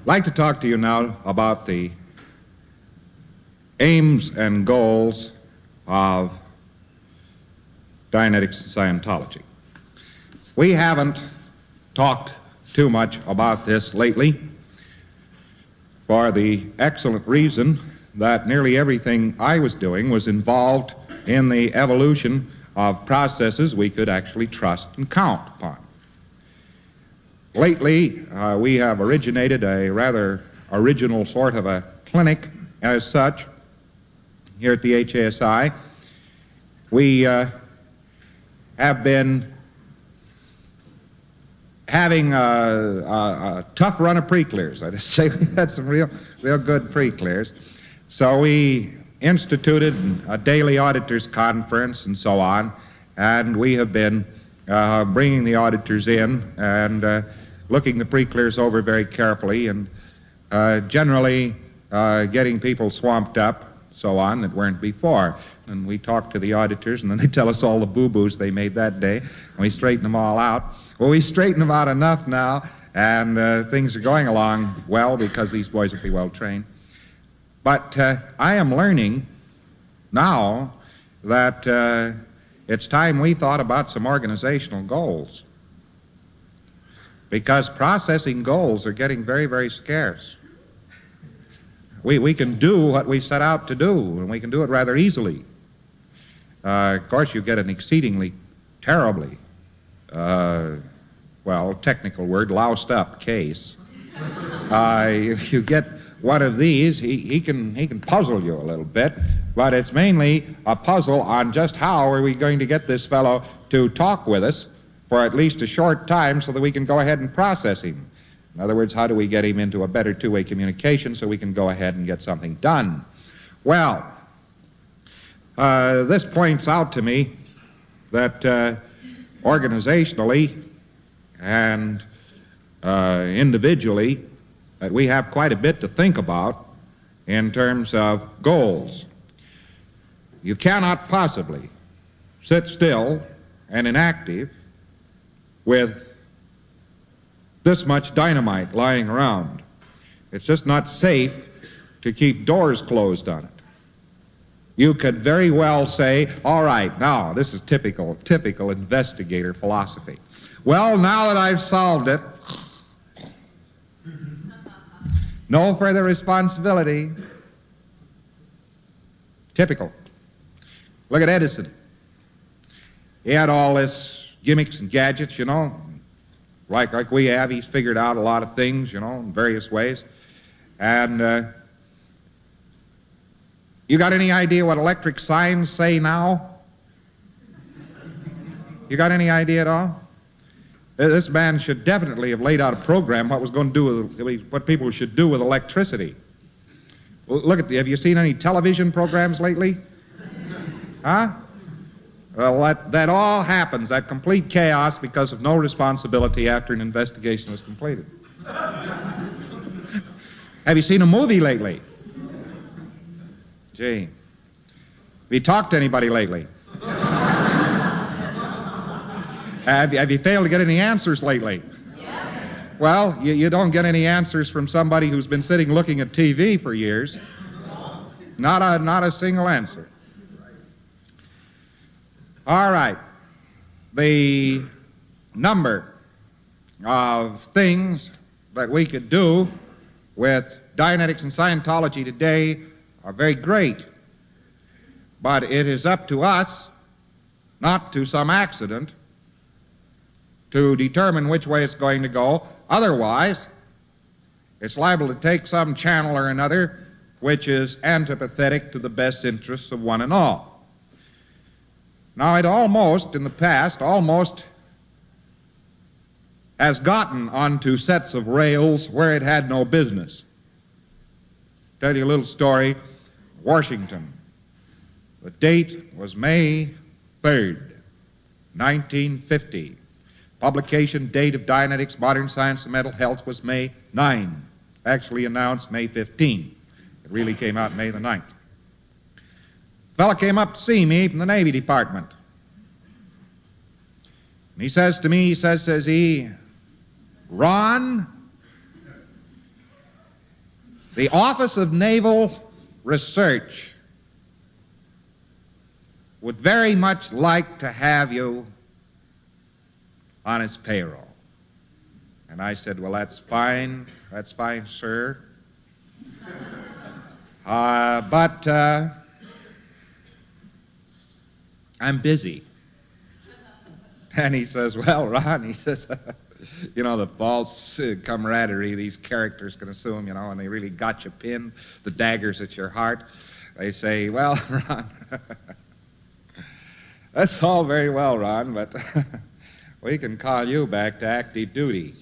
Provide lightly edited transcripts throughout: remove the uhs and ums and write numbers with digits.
like to talk to you now about the aims and goals of Dianetics and Scientology. We haven't talked too much about this lately for the excellent reason that nearly everything I was doing was involved in the evolution of processes we could actually trust and count upon. Lately, we have originated a rather original sort of a clinic as such here at the HASI. We have been having a tough run of pre-clears. I just say we had some real good pre-clears. So we instituted a daily auditors conference and so on, and we have been bringing the auditors in and looking the pre-clears over very carefully and generally getting people swamped up, so on, that weren't before. And we talk to the auditors, and then they tell us all the boo-boos they made that day, and we straighten them all out. Well, we straighten them out enough now, and things are going along well because these boys will be well trained. But I am learning now that it's time we thought about some organizational goals, because processing goals are getting very, very scarce. We can do what we set out to do, and we can do it rather easily. Of course, you get an exceedingly terribly, technical word, loused up case. If you get one of these, he can puzzle you a little bit, but it's mainly a puzzle on just how are we going to get this fellow to talk with us for at least a short time so that we can go ahead and process him. In other words, how do we get him into a better two-way communication so we can go ahead and get something done? Well, this points out to me that organizationally and individually, that we have quite a bit to think about in terms of goals. You cannot possibly sit still and inactive with this much dynamite lying around. It's just not safe to keep doors closed on it. You could very well say, all right, now, this is typical investigator philosophy. Well, now that I've solved it, no further responsibility. Typical. Look at Edison. He had all this gimmicks and gadgets, you know, like we have. He's figured out a lot of things, you know, in various ways. And you got any idea what electric signs say now? You got any idea at all? This man should definitely have laid out a program what was going to do with, what people should do with electricity. Look at have you seen any television programs lately? Huh? Well, that all happens, that complete chaos, because of no responsibility after an investigation was completed. Have you seen a movie lately? Gee. Have you talked to anybody lately? Have you failed to get any answers lately? Yeah. Well, you don't get any answers from somebody who's been sitting looking at TV for years. Not a single answer. All right. The number of things that we could do with Dianetics and Scientology today are very great. But it is up to us, not to some accident, to determine which way it's going to go. Otherwise, it's liable to take some channel or another which is antipathetic to the best interests of one and all. Now, it almost, in the past, has gotten onto sets of rails where it had no business. Tell you a little story. Washington. The date was May 3rd, 1950. Publication date of Dianetics, Modern Science and Mental Health was May 9. Actually announced May 15. It really came out May the 9th. A fellow came up to see me from the Navy Department. And he says to me, says he, Ron, The Office of Naval Research would very much like to have you on its payroll. And I said, well, that's fine, sir. But I'm busy. And he says, well, Ron, he says, you know, the false camaraderie these characters can assume, you know, and they really got you pinned, the daggers at your heart. They say, well, Ron, that's all very well, Ron, but we can call you back to active duty.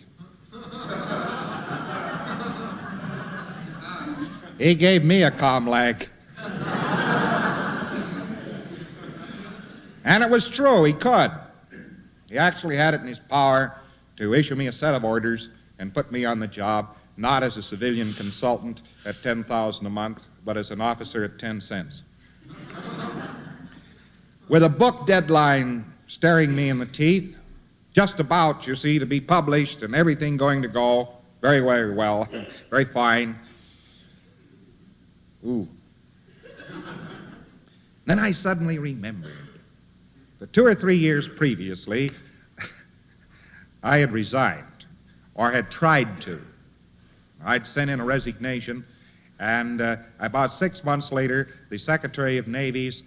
He gave me a comlag. And it was true, he could. He actually had it in his power to issue me a set of orders and put me on the job, not as a civilian consultant at $10,000 a month, but as an officer at 10 cents. With a book deadline staring me in the teeth, just about, you see, to be published and everything going to go very, very well, very fine. Ooh. Then I suddenly remembered that 2 or 3 years previously, I had resigned, or had tried to. I'd sent in a resignation, and about 6 months later, the Secretary of Navy's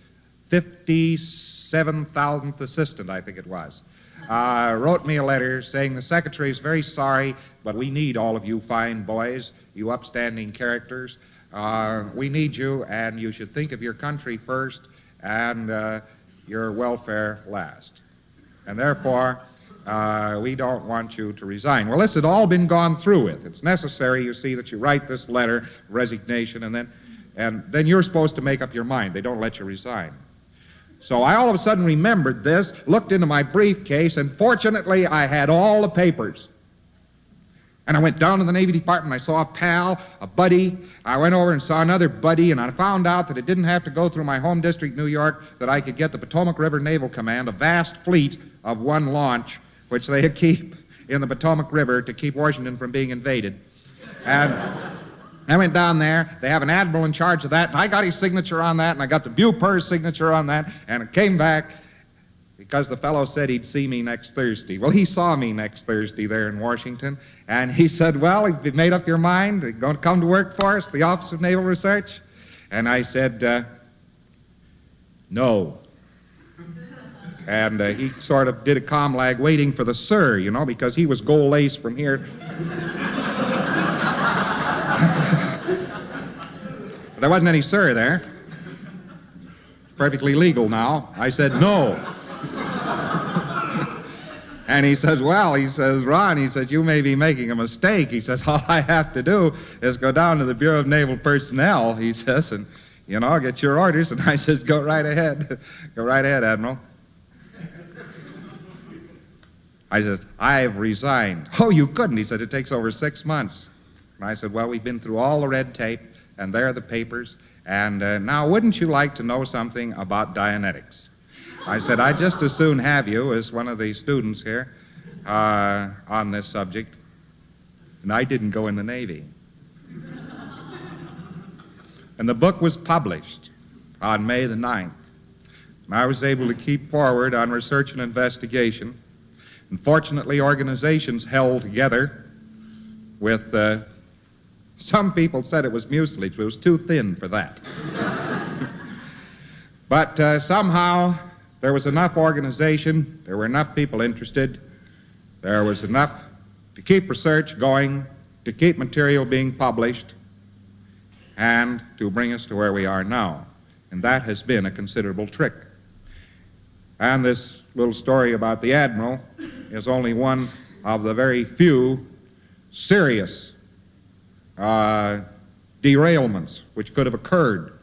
57,000th assistant, I think it was, wrote me a letter saying the Secretary is very sorry, but we need all of you fine boys, you upstanding characters. We need you, and you should think of your country first and your welfare last. And therefore, we don't want you to resign. Well, this had all been gone through with. It's necessary, you see, that you write this letter, resignation, and then you're supposed to make up your mind. They don't let you resign. So I all of a sudden remembered this, looked into my briefcase, and fortunately I had all the papers. And I went down to the Navy Department, I saw a pal, a buddy. I went over and saw another buddy, and I found out that it didn't have to go through my home district, New York, that I could get the Potomac River Naval Command, a vast fleet of one launch, which they keep in the Potomac River to keep Washington from being invaded. And I went down there. They have an admiral in charge of that, and I got his signature on that, and I got the Bupper's signature on that, and it came back because the fellow said he'd see me next Thursday. Well, he saw me next Thursday there in Washington, and he said, well, have you made up your mind? Are you going to come to work for us, the Office of Naval Research? And I said, no. And he sort of did a comlag waiting for the sir, you know, because he was gold lace from here. There wasn't any sir there. Perfectly legal now. I said, no. And he says, well, he says, Ron, he says, you may be making a mistake. He says, all I have to do is go down to the Bureau of Naval Personnel, he says, and, you know, get your orders. And I says, go right ahead. Go right ahead, Admiral. I said, I've resigned. Oh, you couldn't. He said, it takes over 6 months. And I said, well, we've been through all the red tape, and there are the papers, and now wouldn't you like to know something about Dianetics? I said, I'd just as soon have you as one of the students here on this subject. And I didn't go in the Navy. And the book was published on May the 9th. And I was able to keep forward on research and investigation. And fortunately, organizations held together with, some people said it was mucilage, but it was too thin for that. But somehow there was enough organization, there were enough people interested, there was enough to keep research going, to keep material being published, and to bring us to where we are now. And that has been a considerable trick. And this little story about the Admiral is only one of the very few serious derailments which could have occurred.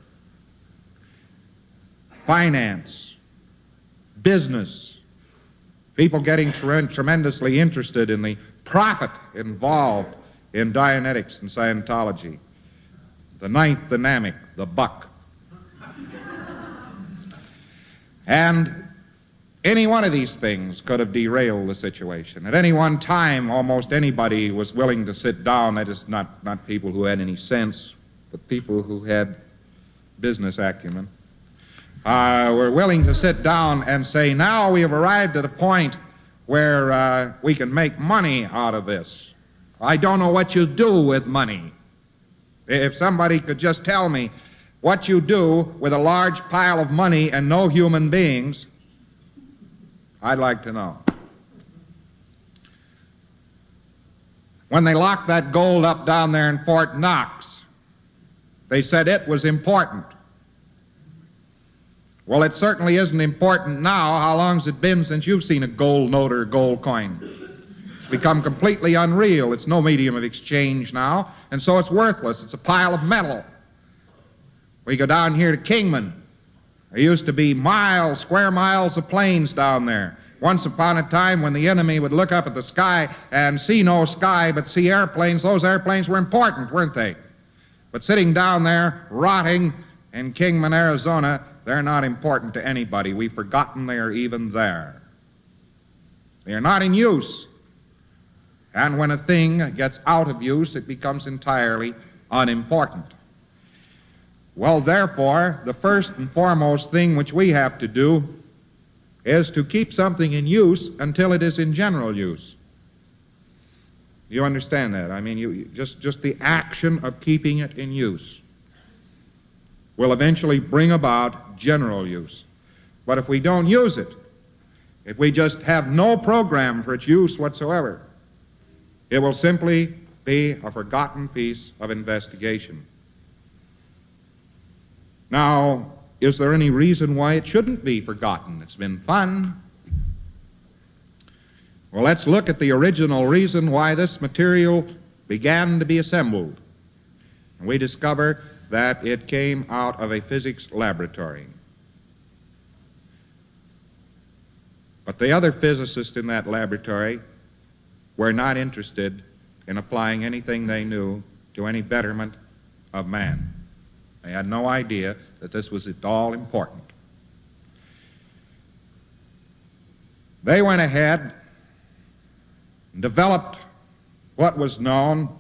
Finance, business, people getting tremendously interested in the profit involved in Dianetics and Scientology. The ninth dynamic, the buck. And Any one of these things could have derailed the situation. At any one time, almost anybody was willing to sit down. That is, not people who had any sense, but people who had business acumen. Were willing to sit down and say, now we have arrived at a point where we can make money out of this. I don't know what you do with money. If somebody could just tell me what you do with a large pile of money and no human beings, I'd like to know. When they locked that gold up down there in Fort Knox, they said it was important. Well, it certainly isn't important now. How long's it been since you've seen a gold note or a gold coin? It's become completely unreal. It's no medium of exchange now, and so it's worthless. It's a pile of metal. We go down here to Kingman. There used to be miles, square miles of plains down there. Once upon a time when the enemy would look up at the sky and see no sky but see airplanes, those airplanes were important, weren't they? But sitting down there, rotting in Kingman, Arizona, they're not important to anybody. We've forgotten they are even there. They are not in use. And when a thing gets out of use, it becomes entirely unimportant. Well, therefore, the first and foremost thing which we have to do is to keep something in use until it is in general use. You understand that? I mean, just the action of keeping it in use will eventually bring about general use. But if we don't use it, if we just have no program for its use whatsoever, it will simply be a forgotten piece of investigation. Now, is there any reason why it shouldn't be forgotten? It's been fun. Well, let's look at the original reason why this material began to be assembled. And we discover that it came out of a physics laboratory. But the other physicists in that laboratory were not interested in applying anything they knew to any betterment of man. They had no idea that this was at all important. They went ahead and developed what was known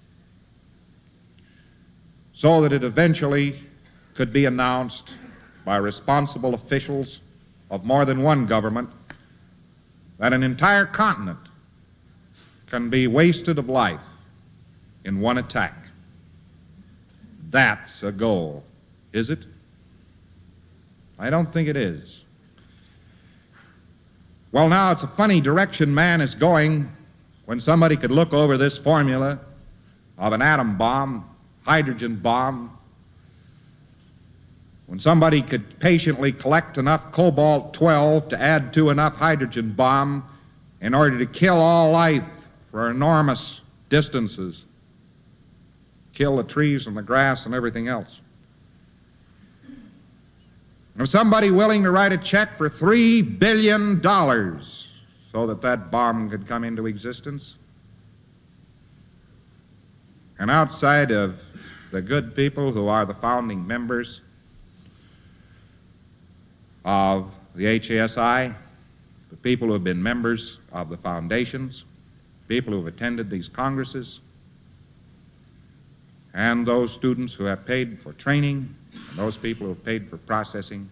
so that it eventually could be announced by responsible officials of more than one government that an entire continent can be wasted of life in one attack. That's a goal, is it? I don't think it is. Well, now it's a funny direction man is going when somebody could look over this formula of an atom bomb, hydrogen bomb, when somebody could patiently collect enough cobalt-12 to add to enough hydrogen bomb in order to kill all life for enormous distances, kill the trees and the grass and everything else. And somebody willing to write a check for $3 billion so that that bomb could come into existence. And outside of the good people who are the founding members of the HASI, the people who have been members of the foundations, people who have attended these congresses, and those students who have paid for training, and those people who have paid for processing,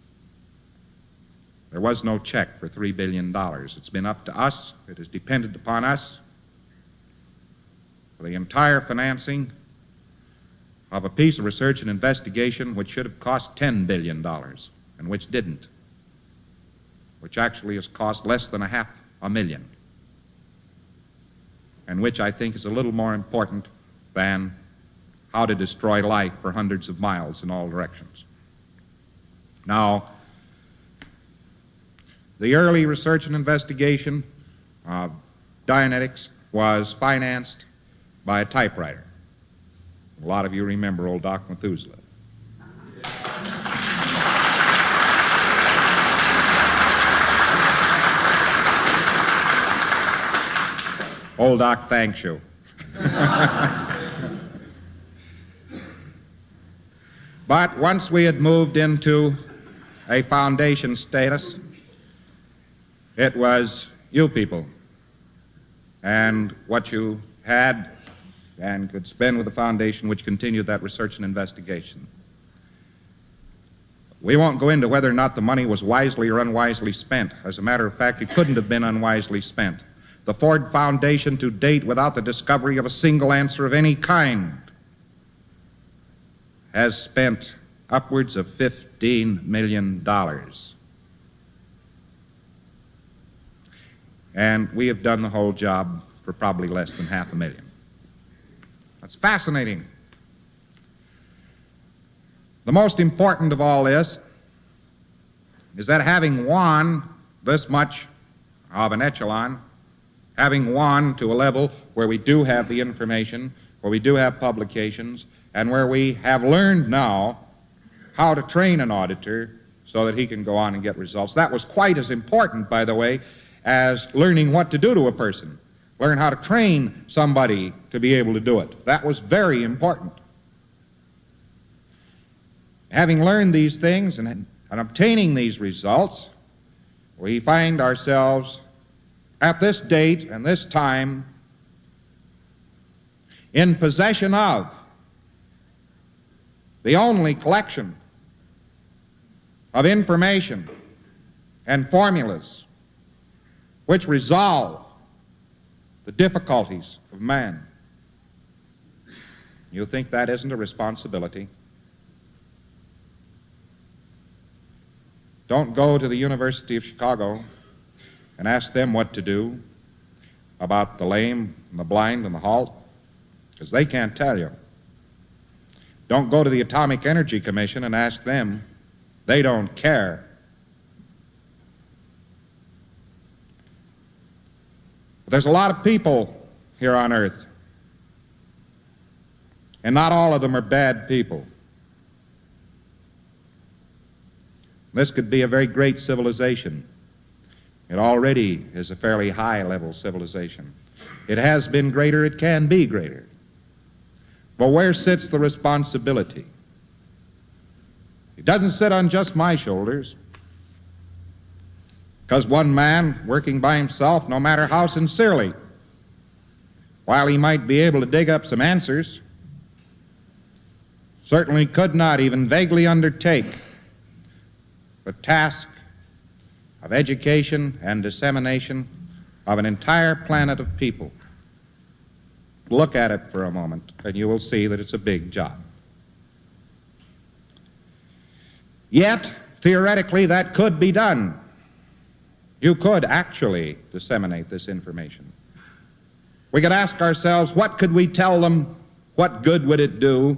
there was no check for $3 billion. It's been up to us. It has depended upon us for the entire financing of a piece of research and investigation which should have cost $10 billion, and which didn't, which actually has cost less than $500,000, and which I think is a little more important than how to destroy life for hundreds of miles in all directions. Now, the early research and investigation of Dianetics was financed by a typewriter. A lot of you remember old Doc Methuselah. Old Doc thanks you. But once we had moved into a foundation status, It was you people and what you had and could spend with the foundation which continued that research and investigation. We won't go into whether or not the money was wisely or unwisely spent. As a matter of fact, it couldn't have been unwisely spent. The Ford Foundation, to date, without the discovery of a single answer of any kind, has spent upwards of $15 million. And we have done the whole job for probably less than $500,000. That's fascinating. The most important of all this is that having won this much of an echelon, having won to a level where we do have the information, where we do have publications, and where we have learned now how to train an auditor so that he can go on and get results. That was quite as important, by the way, as learning what to do to a person. Learn how to train somebody to be able to do it. That was very important. Having learned these things and obtaining these results, we find ourselves at this date and this time in possession of the only collection of information and formulas which resolve the difficulties of man. You think that isn't a responsibility? Don't go to the University of Chicago and ask them what to do about the lame and the blind and the halt, because they can't tell you. Don't go to the Atomic Energy Commission and ask them. They don't care. But there's a lot of people here on earth, and not all of them are bad people. This could be a very great civilization. It already is a fairly high-level civilization. It has been greater, it can be greater. But where sits the responsibility? It doesn't sit on just my shoulders. Because one man working by himself, no matter how sincerely, while he might be able to dig up some answers, certainly could not even vaguely undertake the task of education and dissemination of an entire planet of people. Look at it for a moment, and you will see that it's a big job. Yet, theoretically, that could be done. You could actually disseminate this information. We could ask ourselves, what could we tell them? What good would it do?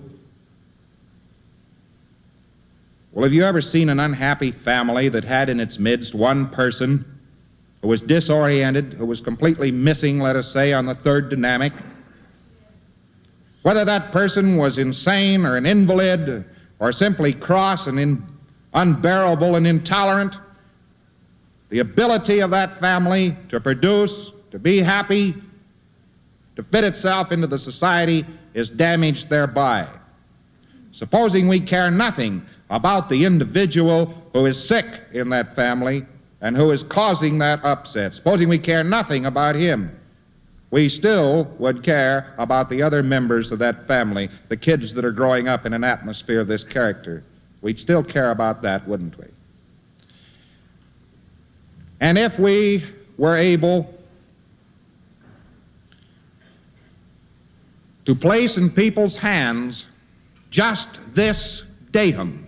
Well, have you ever seen an unhappy family that had in its midst one person who was disoriented, who was completely missing, let us say, on the third dynamic? Whether that person was insane or an invalid or simply cross and unbearable and intolerant, the ability of that family to produce, to be happy, to fit itself into the society is damaged thereby. Supposing we care nothing about the individual who is sick in that family and who is causing that upset, supposing we care nothing about him, we still would care about the other members of that family, the kids that are growing up in an atmosphere of this character. We'd still care about that, wouldn't we? And if we were able to place in people's hands just this datum,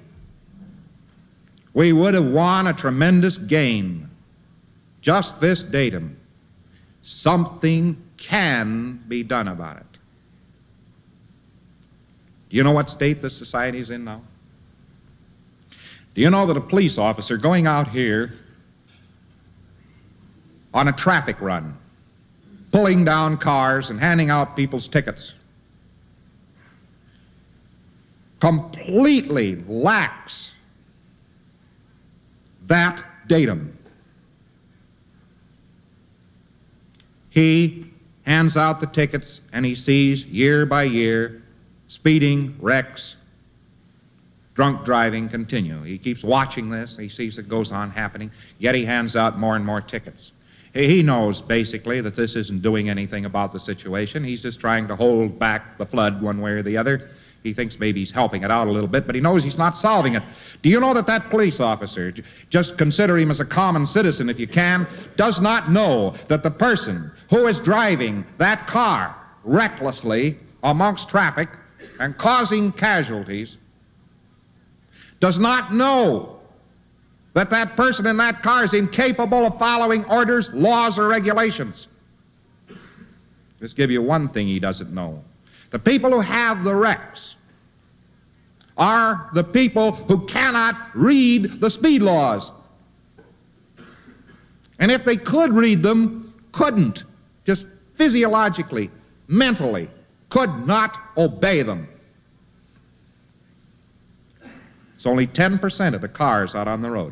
we would have won a tremendous gain. Just this datum. Something can be done about it. Do you know what state this society is in now? Do you know that a police officer going out here on a traffic run, pulling down cars and handing out people's tickets, completely lacks that datum? He hands out the tickets and he sees year by year speeding, wrecks, drunk driving continue. He keeps watching this. He sees it goes on happening, yet he hands out more and more tickets. He knows, basically, that this isn't doing anything about the situation. He's just trying to hold back the flood one way or the other. He thinks maybe he's helping it out a little bit, but he knows he's not solving it. Do you know that that police officer, just consider him as a common citizen if you can, does not know that the person who is driving that car recklessly amongst traffic and causing casualties does not know that that person in that car is incapable of following orders, laws, or regulations? Just give you one thing he doesn't know. The people who have the wrecks are the people who cannot read the speed laws. And if they could read them, couldn't. Just physiologically, mentally, could not obey them. It's only 10% of the cars out on the road.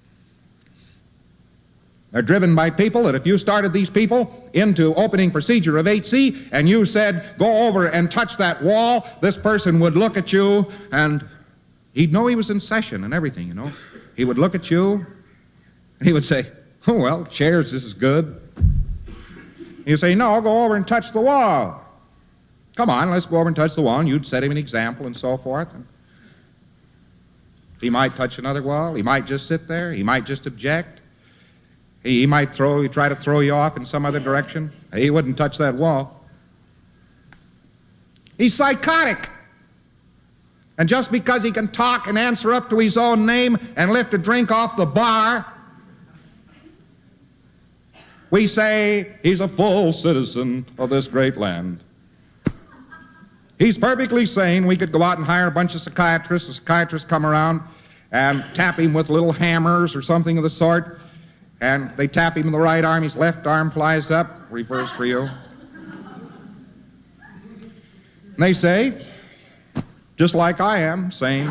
They're driven by people that if you started these people into opening procedure of 8C and you said, go over and touch that wall, this person would look at you and he'd know he was in session and everything, you know. He would look at you and he would say, oh, well, chairs, this is good. You say, no, go over and touch the wall. Come on, let's go over and touch the wall. And you'd set him an example and so forth. And he might touch another wall. He might just sit there. He might just object. He might try to throw you off in some other direction. He wouldn't touch that wall. He's psychotic. And just because he can talk and answer up to his own name and lift a drink off the bar, we say he's a full citizen of this great land. He's perfectly sane. We could go out and hire a bunch of psychiatrists. The psychiatrists come around and tap him with little hammers or something of the sort. And they tap him in the right arm. His left arm flies up. Reverse for you. And they say, just like I am, sane.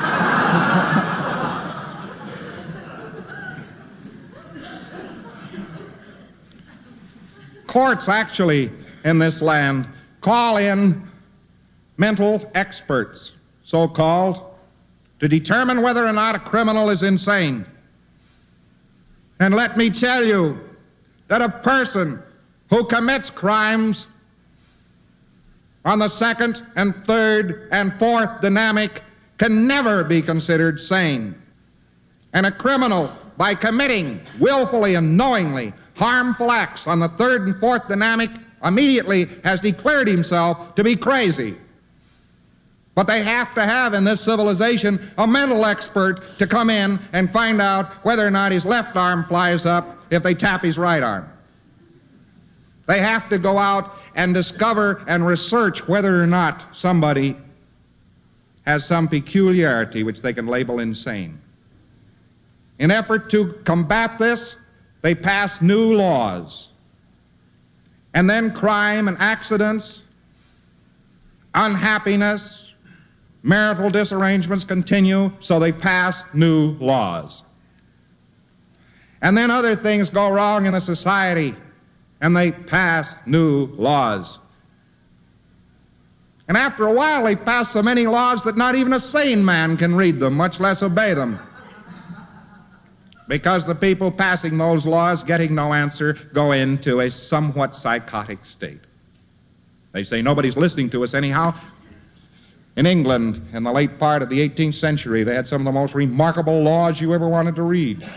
Courts actually in this land call in mental experts, so-called, to determine whether or not a criminal is insane. And let me tell you that a person who commits crimes on the second and third and fourth dynamic can never be considered sane. And a criminal, by committing willfully and knowingly harmful acts on the third and fourth dynamic, immediately has declared himself to be crazy. But they have to have in this civilization a mental expert to come in and find out whether or not his left arm flies up if they tap his right arm. They have to go out and discover and research whether or not somebody has some peculiarity which they can label insane. In effort to combat this, they pass new laws. And then crime and accidents, unhappiness, marital disarrangements continue, so they pass new laws. And then other things go wrong in a society, and they pass new laws. And after a while, they pass so many laws that not even a sane man can read them, much less obey them. Because the people passing those laws, getting no answer, go into a somewhat psychotic state. They say, nobody's listening to us anyhow. In England, in the late part of the 18th century, they had some of the most remarkable laws you ever wanted to read.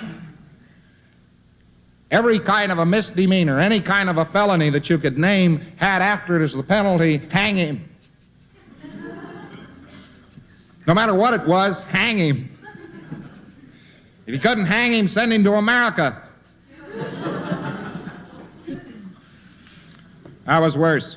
Every kind of a misdemeanor, any kind of a felony that you could name, had after it as the penalty, hang him. No matter what it was, hang him. If you couldn't hang him, send him to America. That was worse.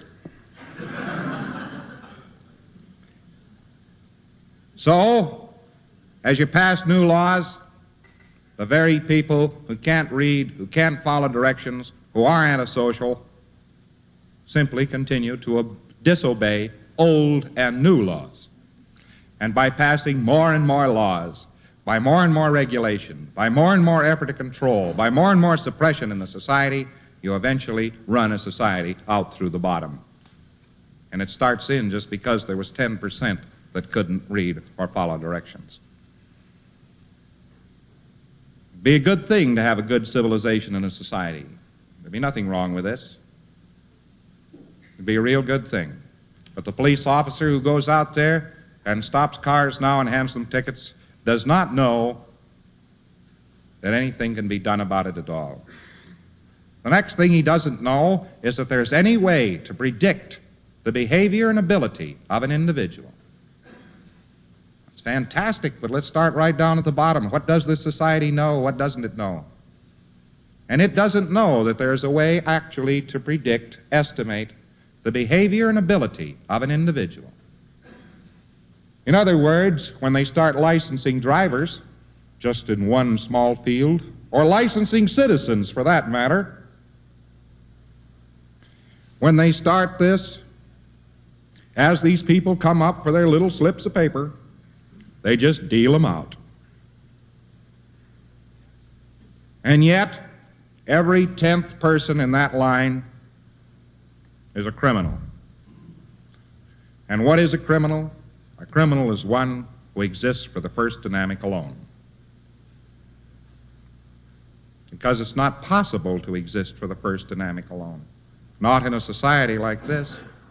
So, as you pass new laws, the very people who can't read, who can't follow directions, who are antisocial, simply continue to disobey old and new laws. And by passing more and more laws, by more and more regulation, by more and more effort to control, by more and more suppression in the society, you eventually run a society out through the bottom. And it starts in just because there was 10% that couldn't read or follow directions. It'd be a good thing to have a good civilization in a society. There'd be nothing wrong with this. It'd be a real good thing. But the police officer who goes out there and stops cars now and hands them tickets does not know that anything can be done about it at all. The next thing he doesn't know is that there's any way to predict the behavior and ability of an individual. It's fantastic, but let's start right down at the bottom. What does this society know? What doesn't it know? And it doesn't know that there's a way actually to predict, estimate the behavior and ability of an individual. In other words, when they start licensing drivers, just in one small field, or licensing citizens for that matter, when they start this, as these people come up for their little slips of paper, they just deal them out. And yet, every 10th person in that line is a criminal. And what is a criminal? A criminal is one who exists for the first dynamic alone. Because it's not possible to exist for the first dynamic alone. Not in a society like this.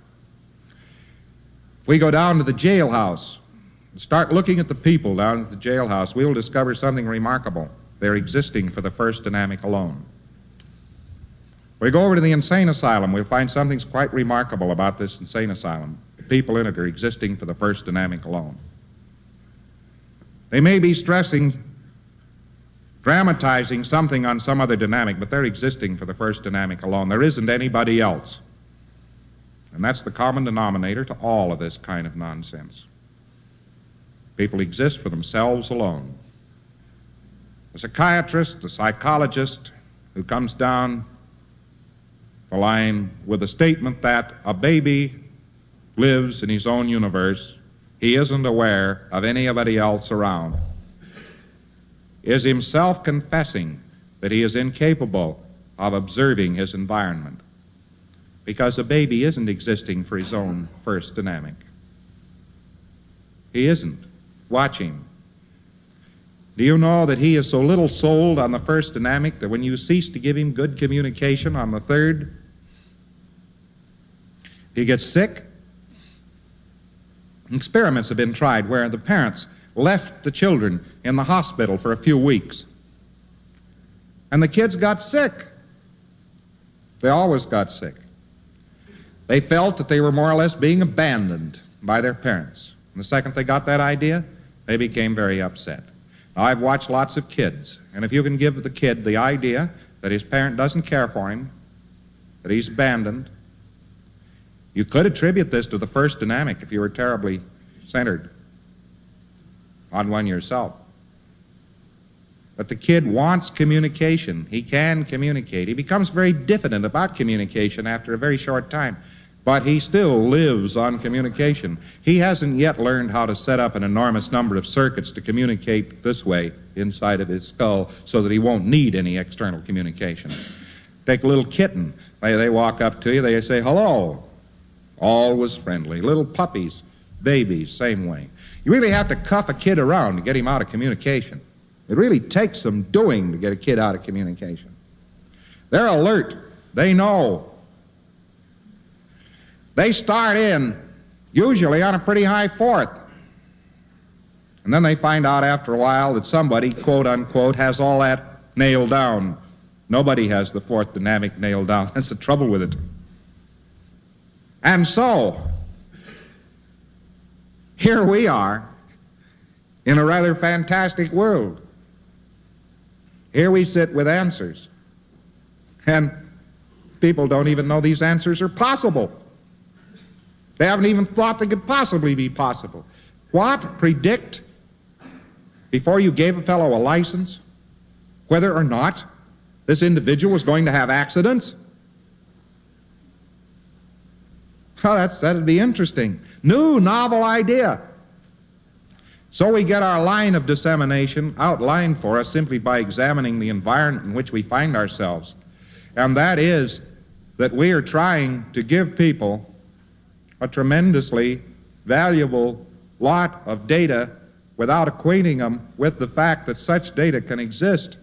If we go down to the jailhouse and start looking at the people down at the jailhouse, we will discover something remarkable. They're existing for the first dynamic alone. We go over to the insane asylum, we'll find something quite remarkable about this insane asylum. The people in it are existing for the first dynamic alone. They may be stressing, dramatizing something on some other dynamic, but they're existing for the first dynamic alone. There isn't anybody else. And that's the common denominator to all of this kind of nonsense. People exist for themselves alone. A psychiatrist, a psychologist who comes down the line with a statement that a baby lives in his own universe, he isn't aware of anybody else around, is himself confessing that he is incapable of observing his environment, because a baby isn't existing for his own first dynamic. He isn't. Watch him. Do you know that he is so little sold on the first dynamic that when you cease to give him good communication on the third, he gets sick? Experiments have been tried where the parents left the children in the hospital for a few weeks. And the kids got sick. They always got sick. They felt that they were more or less being abandoned by their parents. And the second they got that idea, they became very upset. Now, I've watched lots of kids, and if you can give the kid the idea that his parent doesn't care for him, that he's abandoned, you could attribute this to the first dynamic if you were terribly centered on one yourself. But the kid wants communication. He can communicate. He becomes very diffident about communication after a very short time, but he still lives on communication. He hasn't yet learned how to set up an enormous number of circuits to communicate this way inside of his skull so that he won't need any external communication. Take a little kitten. They walk up to you. They say, hello. Always friendly. Little puppies, babies, same way. You really have to cuff a kid around to get him out of communication. It really takes some doing to get a kid out of communication. They're alert. They know. They start in, usually on a pretty high fourth. And then they find out after a while that somebody, quote unquote, has all that nailed down. Nobody has the fourth dynamic nailed down. That's the trouble with it. And so, here we are in a rather fantastic world. Here we sit with answers. And people don't even know these answers are possible. They haven't even thought they could possibly be possible. What? Predict, before you gave a fellow a license, whether or not this individual was going to have accidents? Oh, that'd be interesting. New, novel idea. So we get our line of dissemination outlined for us simply by examining the environment in which we find ourselves. And that is that we are trying to give people a tremendously valuable lot of data without acquainting them with the fact that such data can exist.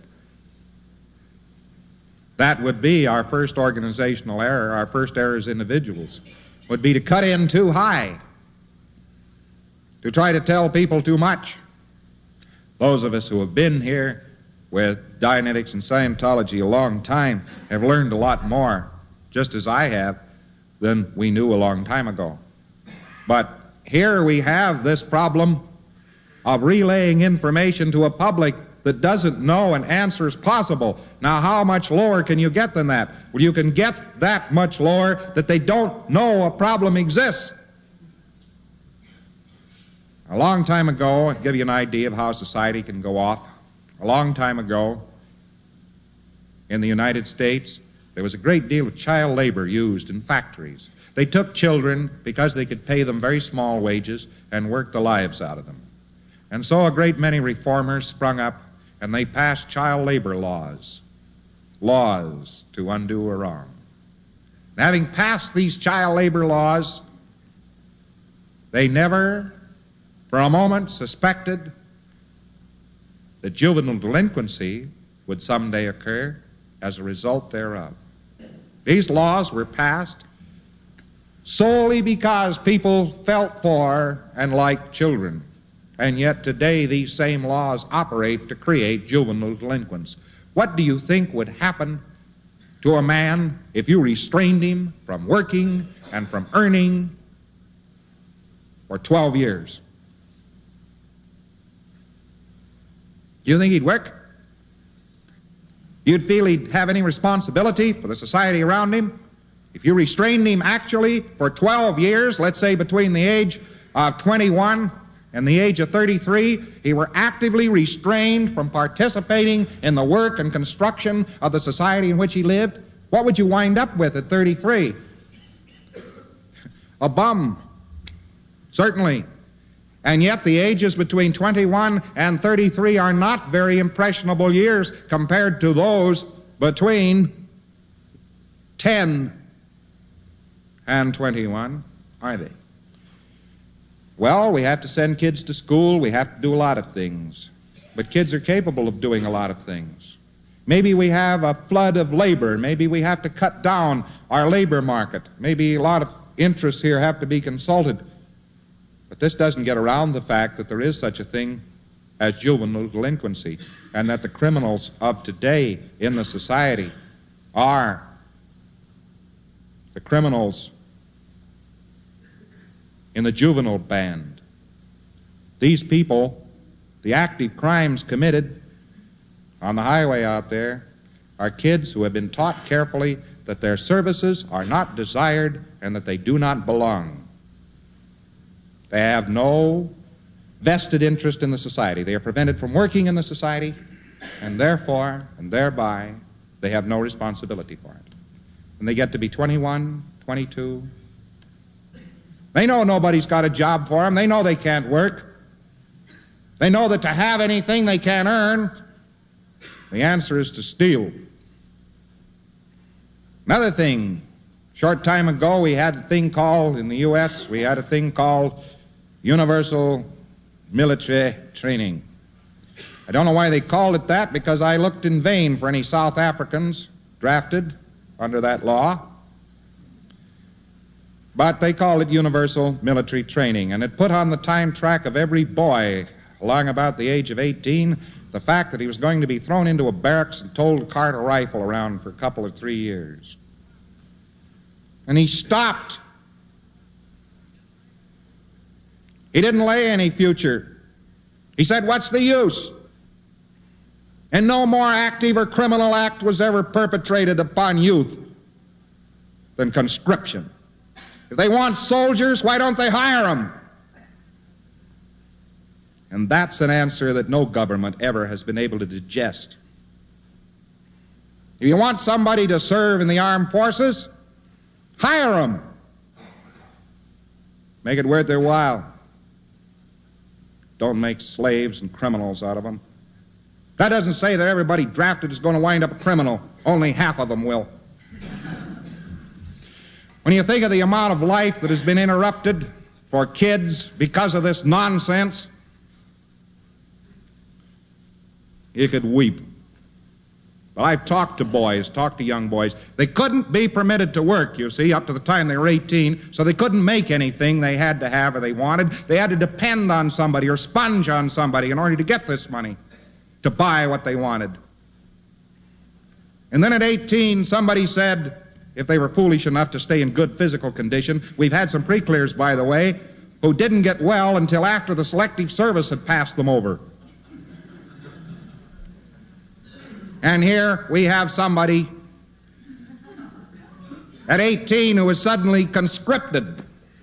That would be our first organizational error. Our first error as individuals would be to cut in too high, to try to tell people too much. Those of us who have been here with Dianetics and Scientology a long time have learned a lot more, just as I have, than we knew a long time ago. But here we have this problem of relaying information to a public that doesn't know an answer is possible. Now, how much lower can you get than that? Well, you can get that much lower that they don't know a problem exists. A long time ago, I'll give you an idea of how society can go off. A long time ago, in the United States, there was a great deal of child labor used in factories. They took children because they could pay them very small wages and work the lives out of them. And so a great many reformers sprung up, and they passed child labor laws to undo a wrong. And having passed these child labor laws, they never for a moment suspected that juvenile delinquency would someday occur as a result thereof. These laws were passed solely because people felt for and liked children. And yet today these same laws operate to create juvenile delinquents. What do you think would happen to a man if you restrained him from working and from earning for 12 years? Do you think he'd work? You'd feel he'd have any responsibility for the society around him? If you restrained him actually for 12 years, let's say between the age of 21 and the age of 33, he were actively restrained from participating in the work and construction of the society in which he lived, what would you wind up with at 33? A bum, certainly. And yet the ages between 21 and 33 are not very impressionable years compared to those between 10 and 21, are they? Well, we have to send kids to school. We have to do a lot of things. But kids are capable of doing a lot of things. Maybe we have a flood of labor. Maybe we have to cut down our labor market. Maybe a lot of interests here have to be consulted. But this doesn't get around the fact that there is such a thing as juvenile delinquency, and that the criminals of today in the society are the criminals in the juvenile band. These people, the active crimes committed on the highway out there, are kids who have been taught carefully that their services are not desired and that they do not belong. They have no vested interest in the society. They are prevented from working in the society, and therefore, and thereby, they have no responsibility for it. When they get to be 21, 22, they know nobody's got a job for them. They know they can't work. They know that to have anything they can't earn, the answer is to steal. Another thing, short time ago we had a thing called, in the U.S., we had a thing called universal military training. I don't know why they called it that, because I looked in vain for any South Africans drafted under that law. But they called it universal military training, and it put on the time track of every boy along about the age of 18 the fact that he was going to be thrown into a barracks and told to cart a rifle around for a couple or 3 years. And he stopped. He didn't lay any future. He said, what's the use? And no more active or criminal act was ever perpetrated upon youth than conscription. If they want soldiers, why don't they hire them? And that's an answer that no government ever has been able to digest. If you want somebody to serve in the armed forces, hire them. Make it worth their while. Don't make slaves and criminals out of them. That doesn't say that everybody drafted is going to wind up a criminal. Only half of them will. When you think of the amount of life that has been interrupted for kids because of this nonsense, you could weep. But I've talked to young boys. They couldn't be permitted to work, you see, up to the time they were 18, so they couldn't make anything they had to have or they wanted. They had to depend on somebody or sponge on somebody in order to get this money to buy what they wanted. And then at 18, somebody said, if they were foolish enough to stay in good physical condition, we've had some pre-clears, by the way, who didn't get well until after the Selective Service had passed them over. And here we have somebody at 18 who was suddenly conscripted.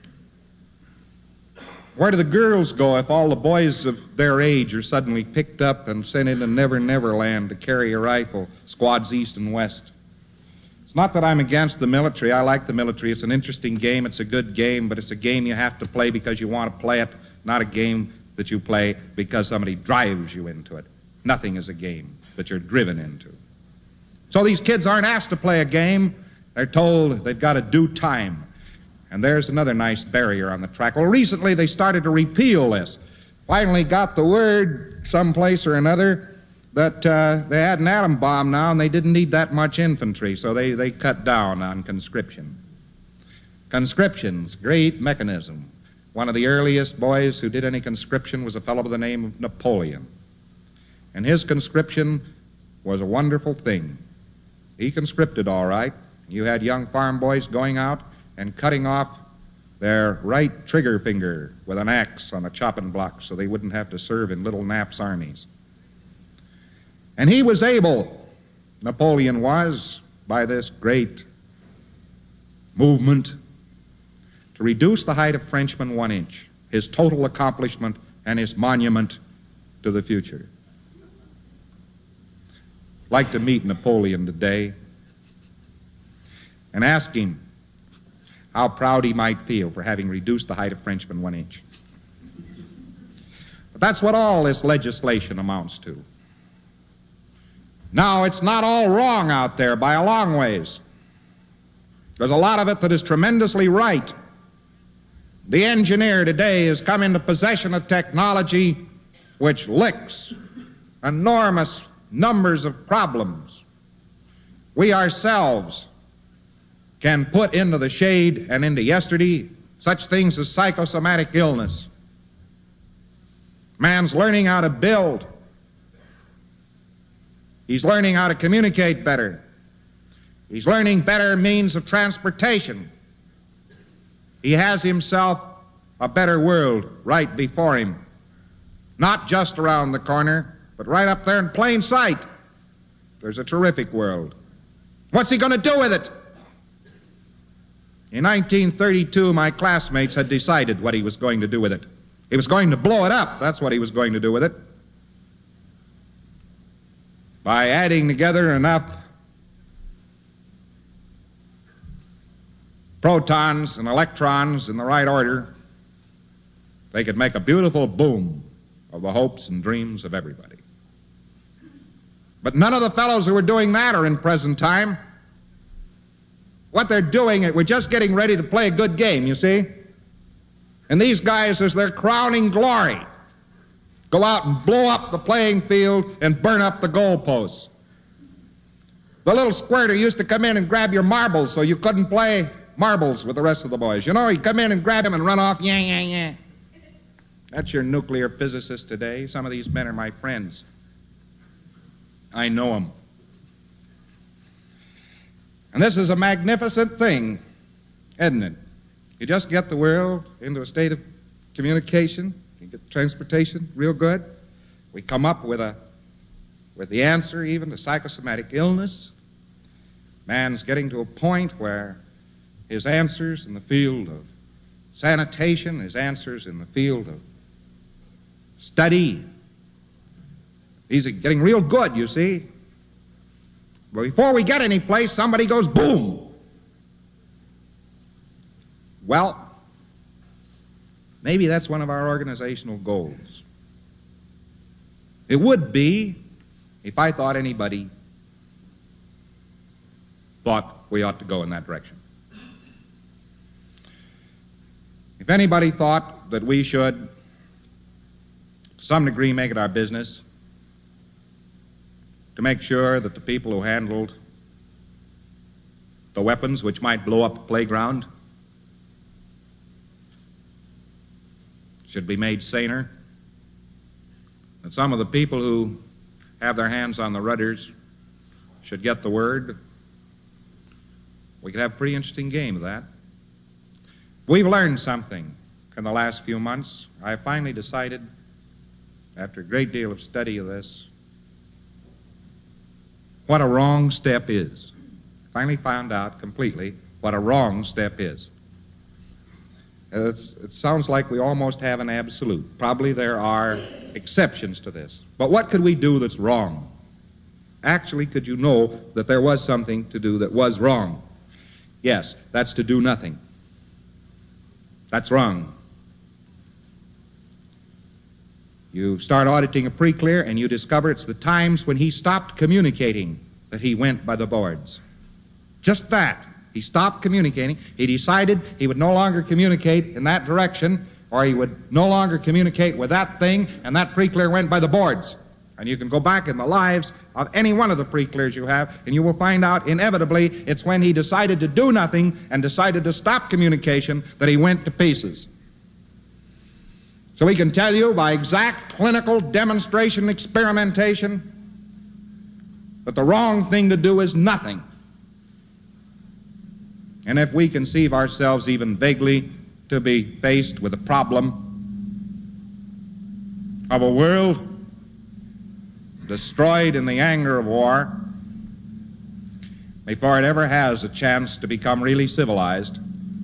Where do the girls go if all the boys of their age are suddenly picked up and sent into Never Never Land to carry a rifle, squads east and west? It's not that I'm against the military. I like the military. It's an interesting game. It's a good game, but it's a game you have to play because you want to play it, not a game that you play because somebody drives you into it. Nothing is a game that you're driven into. So these kids aren't asked to play a game. They're told they've got to do time. And there's another nice barrier on the track. Well, recently they started to repeal this. Finally got the word someplace or another that they had an atom bomb now and they didn't need that much infantry, so they cut down on conscription. Conscription's a great mechanism. One of the earliest boys who did any conscription was a fellow by the name of Napoleon. And his conscription was a wonderful thing. He conscripted all right. You had young farm boys going out and cutting off their right trigger finger with an axe on a chopping block so they wouldn't have to serve in little Nap's armies. And he was able, Napoleon was, by this great movement, to reduce the height of Frenchmen 1 inch, his total accomplishment and his monument to the future. I'd like to meet Napoleon today and ask him how proud he might feel for having reduced the height of Frenchmen 1 inch. But that's what all this legislation amounts to. Now, it's not all wrong out there by a long ways. There's a lot of it that is tremendously right. The engineer today has come into possession of technology which licks enormous numbers of problems. We ourselves can put into the shade and into yesterday such things as psychosomatic illness. Man's learning how to build. He's learning how to communicate better. He's learning better means of transportation. He has himself a better world right before him. Not just around the corner, but right up there in plain sight. There's a terrific world. What's he going to do with it? In 1932, my classmates had decided what he was going to do with it. He was going to blow it up. That's what he was going to do with it. By adding together enough protons and electrons in the right order, they could make a beautiful boom of the hopes and dreams of everybody. But none of the fellows who were doing that are in present time. What they're doing, we're just getting ready to play a good game, you see. And these guys, as their crowning glory, go out and blow up the playing field and burn up the goalposts. The little squirter used to come in and grab your marbles so you couldn't play marbles with the rest of the boys. You know, he'd come in and grab them and run off, yeah, yeah, yeah. That's your nuclear physicist today. Some of these men are my friends. I know them. And this is a magnificent thing, isn't it? You just get the world into a state of communication, you get transportation real good. We come up with the answer even to psychosomatic illness. Man's getting to a point where his answers in the field of sanitation, his answers in the field of study, these are getting real good, you see. But before we get any place, somebody goes boom. Well, maybe that's one of our organizational goals. It would be if I thought anybody thought we ought to go in that direction. If If anybody thought that we should, to some degree, make it our business to make sure that the people who handled the weapons which might blow up a playground should be made saner, that some of the people who have their hands on the rudders should get the word, we could have a pretty interesting game of that. We've learned something in the last few months. I finally decided, after a great deal of study of this, what a wrong step is. Finally found out completely what a wrong step is. It sounds like we almost have an absolute. Probably there are exceptions to this. But what could we do that's wrong? Actually, could you know that there was something to do that was wrong? Yes, that's to do nothing. That's wrong. You start auditing a pre-clear and you discover it's the times when he stopped communicating that he went by the boards. Just that. He stopped communicating. He decided he would no longer communicate in that direction, or he would no longer communicate with that thing, and that pre-clear went by the boards. And you can go back in the lives of any one of the pre-clears you have, and you will find out inevitably it's when he decided to do nothing and decided to stop communication that he went to pieces. So we can tell you by exact clinical demonstration, experimentation, that the wrong thing to do is nothing. And if we conceive ourselves even vaguely to be faced with the problem of a world destroyed in the anger of war, before it ever has a chance to become really civilized,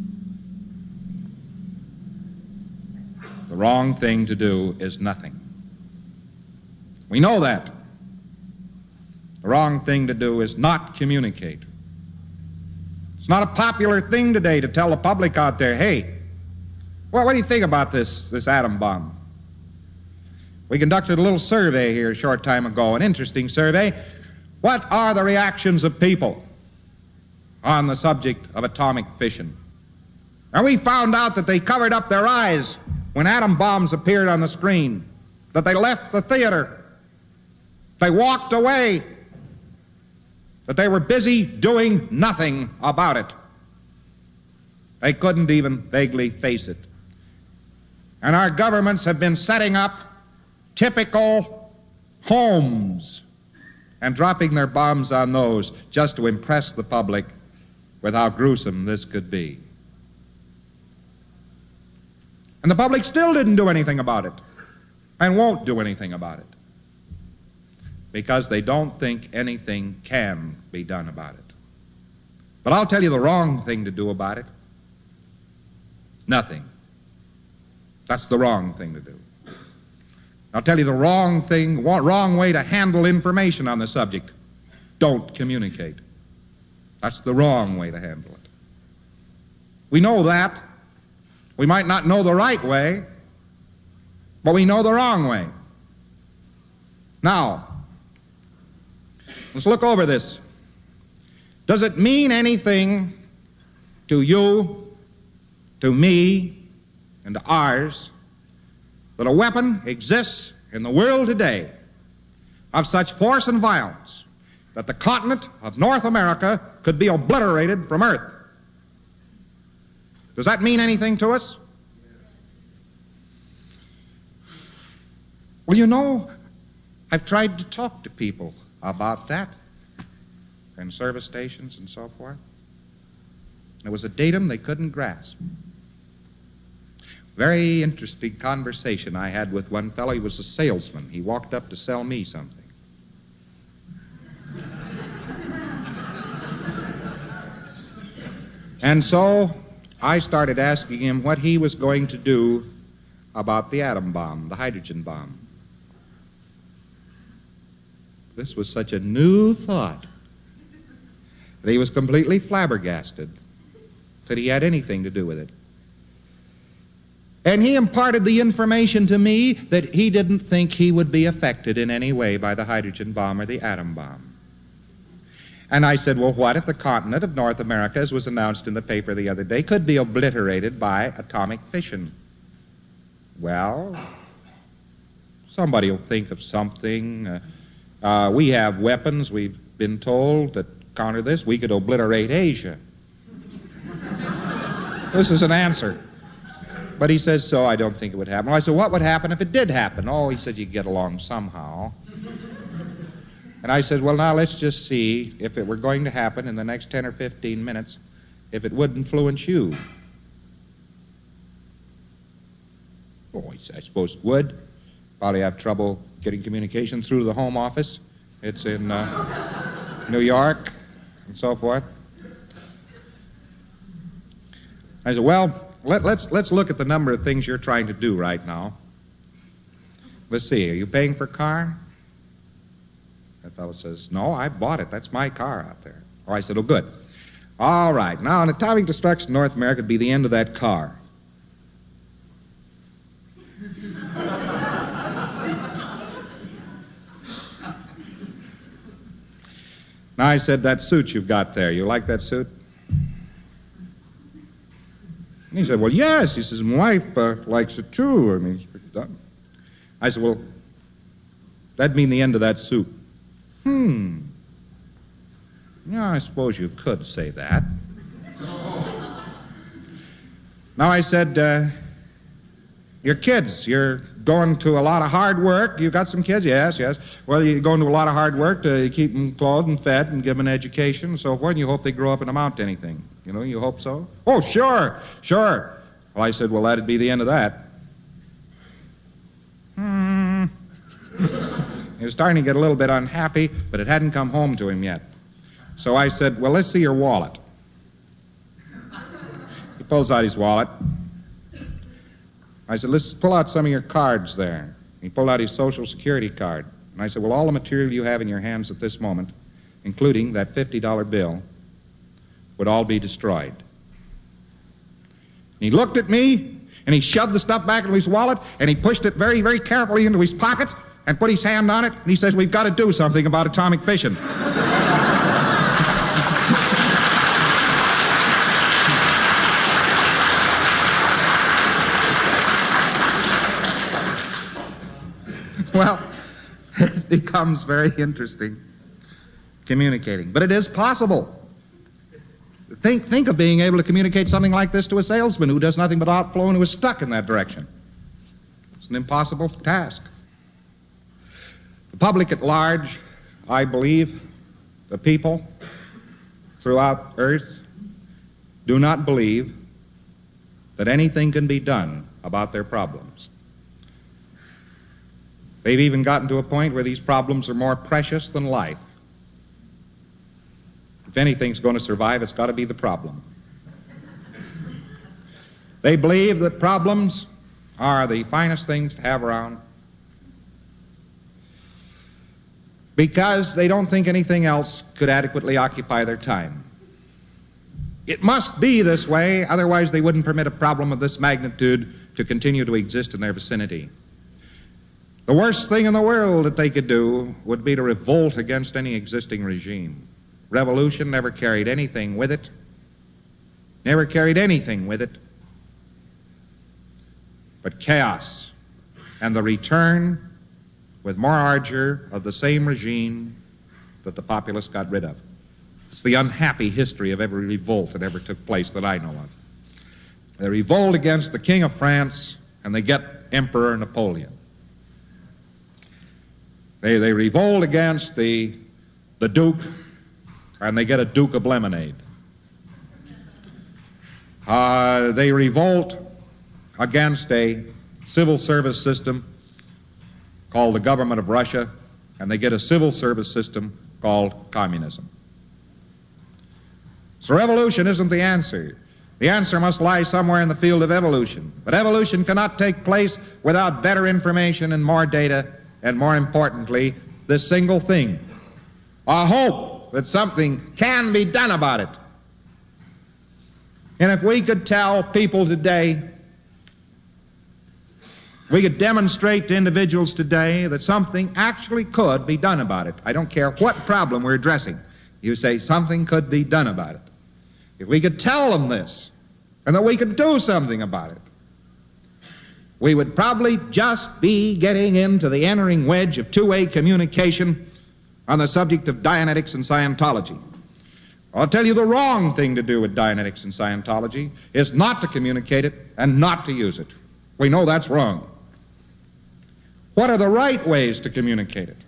the wrong thing to do is nothing. We know that. The wrong thing to do is not communicate. It's not a popular thing today to tell the public out there, hey, well, what do you think about this atom bomb? We conducted a little survey here a short time ago, an interesting survey. What are the reactions of people on the subject of atomic fission? And we found out that they covered up their eyes when atom bombs appeared on the screen, that they left the theater, they walked away, that they were busy doing nothing about it. They couldn't even vaguely face it. And our governments have been setting up typical homes and dropping their bombs on those just to impress the public with how gruesome this could be. And the public still didn't do anything about it and won't do anything about it because they don't think anything can be done about it. But I'll tell you the wrong thing to do about it. Nothing. That's the wrong thing to do. I'll tell you the wrong way to handle information on the subject. Don't communicate. That's the wrong way to handle it. We know that. We might not know the right way, but we know the wrong way. Now, let's look over this. Does it mean anything to you, to me, and to ours that a weapon exists in the world today of such force and violence that the continent of North America could be obliterated from Earth? Does that mean anything to us? Well, you know, I've tried to talk to people about that in service stations and so forth. It was a datum they couldn't grasp. Very interesting conversation I had with one fellow. He was a salesman. He walked up to sell me something. And so I started asking him what he was going to do about the atom bomb, the hydrogen bomb. This was such a new thought that he was completely flabbergasted that he had anything to do with it. And he imparted the information to me that he didn't think he would be affected in any way by the hydrogen bomb or the atom bomb. And I said, well, what if the continent of North America, as was announced in the paper the other day, could be obliterated by atomic fission? Well, somebody will think of something. We have weapons, we've been told, that counter this. We could obliterate Asia. This is an answer. But he says, so I don't think it would happen. Well, I said, what would happen if it did happen? Oh, he said, you'd get along somehow. And I said, well, now let's just see if it were going to happen in the next 10 or 15 minutes, if it would influence you. Oh, he said, I suppose it would. Probably have trouble getting communication through the Home Office. It's in New York and so forth. I said, well, let's look at the number of things you're trying to do right now. Let's see, are you paying for a car? That fellow says, no, I bought it. That's my car out there. Oh, I said, oh, good. All right, now an atomic destruction in North America would be the end of that car. Now I said, that suit you've got there, you like that suit? And he said, well, yes. He says, my wife likes it too. I mean, it's pretty done. I said, well, that'd mean the end of that suit. Yeah, I suppose you could say that. Now I said, your kids, you're going to a lot of hard work. You've got some kids? Yes. Well, you're going to a lot of hard work to keep them clothed and fed and give them an education and so forth, and you hope they grow up and amount to anything. You know, you hope so? Oh, sure. Well, I said, well, that'd be the end of that. He was starting to get a little bit unhappy, but it hadn't come home to him yet. So I said, well, let's see your wallet. He pulls out his wallet. I said, let's pull out some of your cards there. He pulled out his Social Security card. And I said, well, all the material you have in your hands at this moment, including that $50 bill, would all be destroyed. And he looked at me, and he shoved the stuff back into his wallet, and he pushed it very, very carefully into his pocket, and put his hand on it, and he says, we've got to do something about atomic fission. Well, it becomes very interesting communicating. But it is possible. Think of being able to communicate something like this to a salesman who does nothing but outflow and who is stuck in that direction. It's an impossible task. The public at large, I believe, the people throughout Earth, do not believe that anything can be done about their problems. They've even gotten to a point where these problems are more precious than life. If anything's going to survive, it's got to be the problem. They believe that problems are the finest things to have around because they don't think anything else could adequately occupy their time. It must be this way, otherwise they wouldn't permit a problem of this magnitude to continue to exist in their vicinity. The worst thing in the world that they could do would be to revolt against any existing regime. Revolution never carried anything with it. But chaos and the return with more ardor of the same regime that the populace got rid of. It's the unhappy history of every revolt that ever took place that I know of. They revolt against the King of France, and they get Emperor Napoleon. They revolt against the Duke, and they get a Duke of Lemonade. They revolt against a civil service system called the government of Russia, and they get a civil service system called communism. So revolution isn't the answer. The answer must lie somewhere in the field of evolution. But evolution cannot take place without better information and more data, and more importantly, this single thing, a hope that something can be done about it. And if we could tell people today, we could demonstrate to individuals today that something actually could be done about it. I don't care what problem we're addressing. You say something could be done about it. If we could tell them this, and that we could do something about it, we would probably just be getting into the entering wedge of two-way communication on the subject of Dianetics and Scientology. I'll tell you the wrong thing to do with Dianetics and Scientology is not to communicate it and not to use it. We know that's wrong. What are the right ways to communicate it?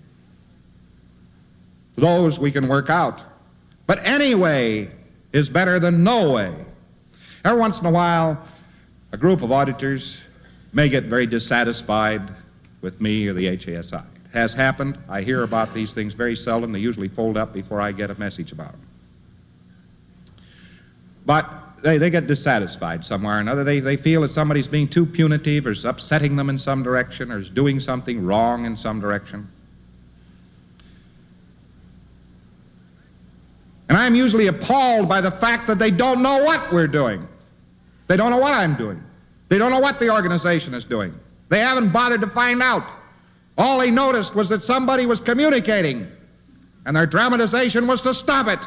Those we can work out. But any way is better than no way. Every once in a while, a group of auditors may get very dissatisfied with me or the HASI. It has happened. I hear about these things very seldom. They usually fold up before I get a message about them. But they get dissatisfied somewhere or another. They feel that somebody's being too punitive or is upsetting them in some direction or is doing something wrong in some direction. And I'm usually appalled by the fact that they don't know what we're doing. They don't know what I'm doing. They don't know what the organization is doing. They haven't bothered to find out. All they noticed was that somebody was communicating, and their dramatization was to stop it.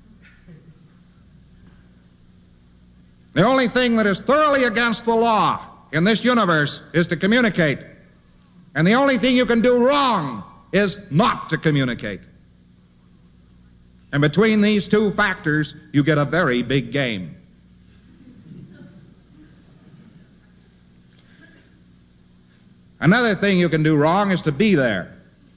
The only thing that is thoroughly against the law in this universe is to communicate. And the only thing you can do wrong is not to communicate. And between these two factors, you get a very big game. Another thing you can do wrong is to be there.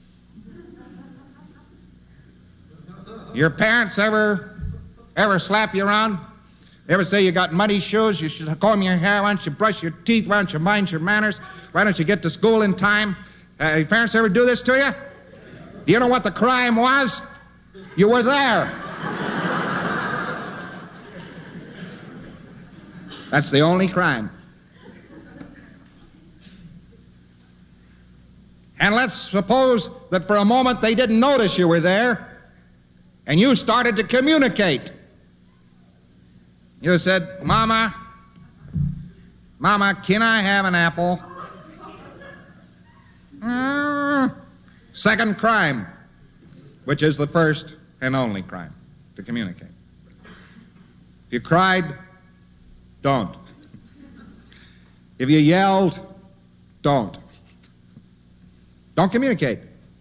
Your parents ever slap you around? Ever say you got muddy shoes, you should comb your hair, why don't you brush your teeth, why don't you mind your manners, why don't you get to school in time? Your parents ever do this to you? Do you know what the crime was? You were there. That's the only crime. And let's suppose that for a moment they didn't notice you were there, and you started to communicate. You said, Mama, can I have an apple? Second crime, which is the first and only crime, to communicate. If you cried, don't. If you yelled, don't. Don't communicate.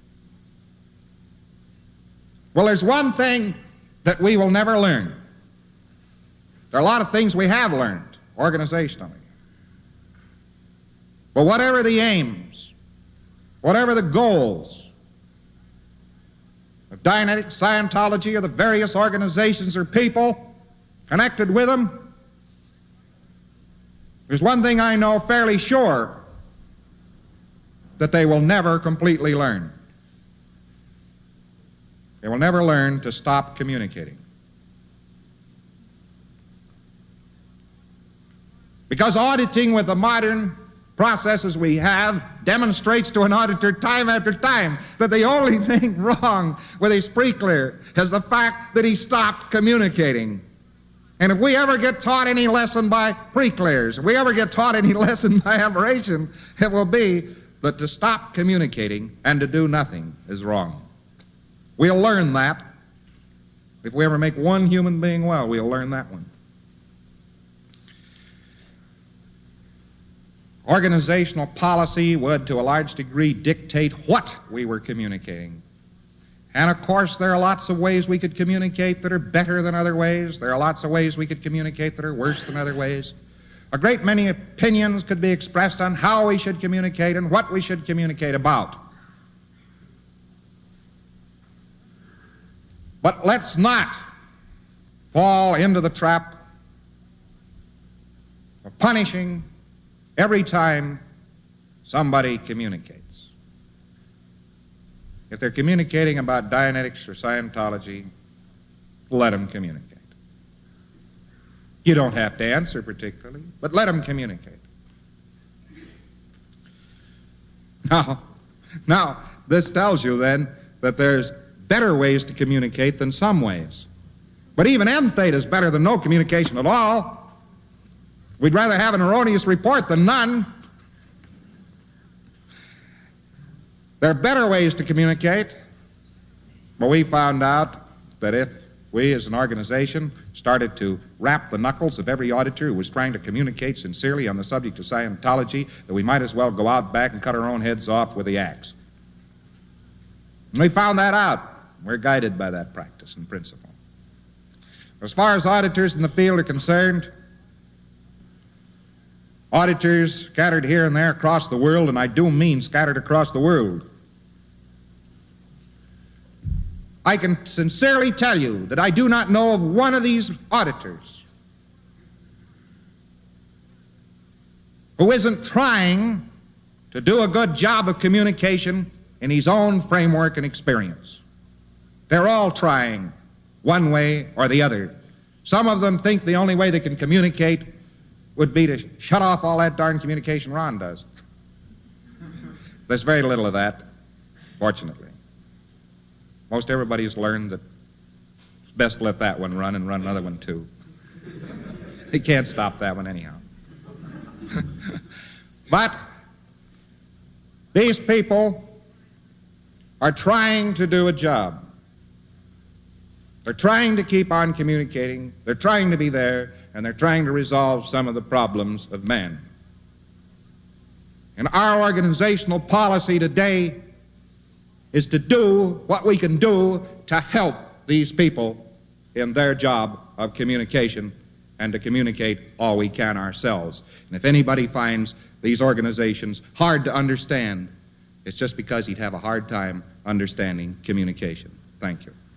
Well, there's one thing that we will never learn. There are a lot of things we have learned organizationally. But whatever the aims, whatever the goals of Dianetics, Scientology, or the various organizations or people connected with them, there's one thing I know fairly sure, that they will never completely learn. They will never learn to stop communicating. Because auditing with the modern processes we have demonstrates to an auditor time after time that the only thing wrong with his pre-clear is the fact that he stopped communicating. And if we ever get taught any lesson by pre-clears, if we ever get taught any lesson by aberration, it will be that to stop communicating and to do nothing is wrong. We'll learn that. If we ever make one human being well, we'll learn that one. Organizational policy would, to a large degree, dictate what we were communicating. And, of course, there are lots of ways we could communicate that are better than other ways. There are lots of ways we could communicate that are worse than other ways. A great many opinions could be expressed on how we should communicate and what we should communicate about. But let's not fall into the trap of punishing every time somebody communicates. If they're communicating about Dianetics or Scientology, let them communicate. You don't have to answer particularly, but let them communicate. Now, this tells you then that there's better ways to communicate than some ways. But even M theta is better than no communication at all. We'd rather have an erroneous report than none. There are better ways to communicate, but we found out that if we as an organization started to wrap the knuckles of every auditor who was trying to communicate sincerely on the subject of Scientology, that we might as well go out back and cut our own heads off with the axe. And we found that out. We're guided by that practice and principle. As far as auditors in the field are concerned, auditors scattered here and there across the world, and I do mean scattered across the world. I can sincerely tell you that I do not know of one of these auditors who isn't trying to do a good job of communication in his own framework and experience. They're all trying one way or the other. Some of them think the only way they can communicate would be to shut off all that darn communication Ron does. There's very little of that, fortunately. Most everybody has learned that it's best to let that one run and run another one too. They can't stop that one anyhow. But these people are trying to do a job. They're trying to keep on communicating, they're trying to be there, and they're trying to resolve some of the problems of man. And our organizational policy today is to do what we can do to help these people in their job of communication and to communicate all we can ourselves. And if anybody finds these organizations hard to understand, it's just because he'd have a hard time understanding communication. Thank you.